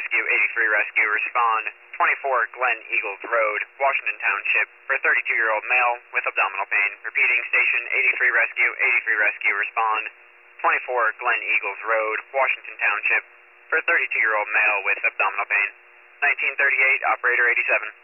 Rescue, 83 Rescue, respond. 24 Glen Eagles Road, Washington Township, for a 32-year-old male with abdominal pain. Repeating, station 83 Rescue, 83 Rescue, respond. 24 Glen Eagles Road, Washington Township, for a 32-year-old male with abdominal pain. 1938, operator 87.